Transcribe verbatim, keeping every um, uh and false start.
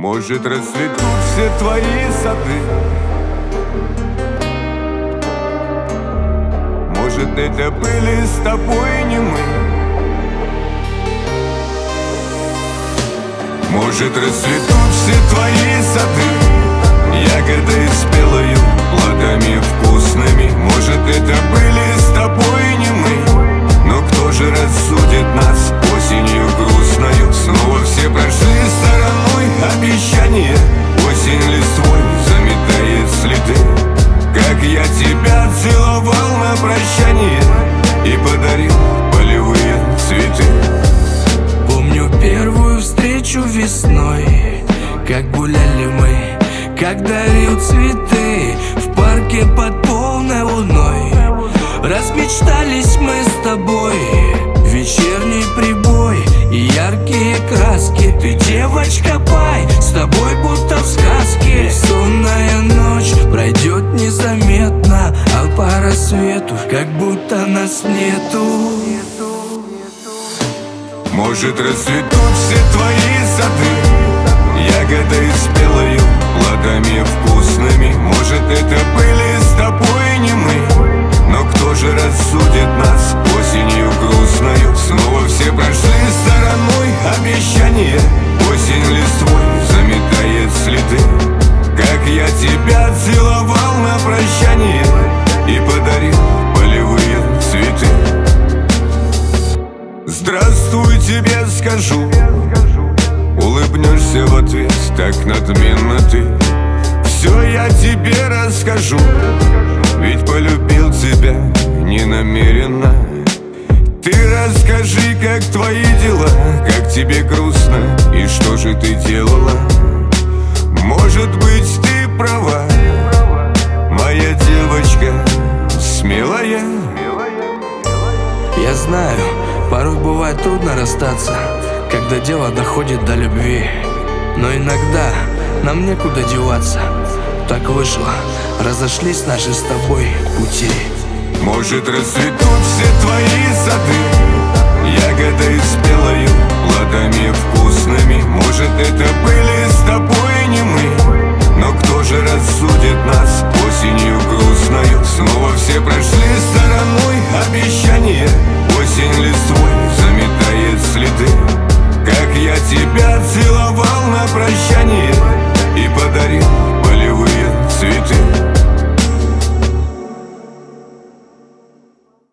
Может, расцветут все твои сады. Может, это были с тобой не мы. Может, расцветут все твои сады ягодой спелою, плодами вкусными. Может, это были с тобой не мы. Но кто же рассудит нас осенью грустною? Снова все прошли стороной обещания. Осень листвой заметает следы. Как я тебя целовал на прощание и подарил полевые цветы. Помню первую встречу весной, как гуляли мы, как дарил цветы в парке под полной луной. Размечтались мы с тобой, вечерний прибой и яркие краски. Ты девочка пай, с тобой будто в сказке. Сонная ночь пройдет незаметно, а по рассвету как будто нас нету. Может, расцветут все твои сады ягодой спелою, плодами вкусными. Может, это были с тобой не мы. Но кто же рассудит нас осенью грустною? Снова все прошли стороной обещания. Осень листвой заметает следы. Как я тебя целовал на прощание и подарил полевые цветы. Здравствуй, тебе скажу, улыбнешься в ответ так надменно ты. Все я тебе расскажу, ведь полюбил тебя ненамеренно. Ты расскажи, как твои дела, как тебе грустно и что же ты делала. Может быть, ты права, моя девочка смелая. Я знаю, порой бывает трудно расстаться, когда дело доходит до любви. Но иногда нам некуда деваться. Так вышло, разошлись наши с тобой пути. Может, расцветут все твои сады ягоды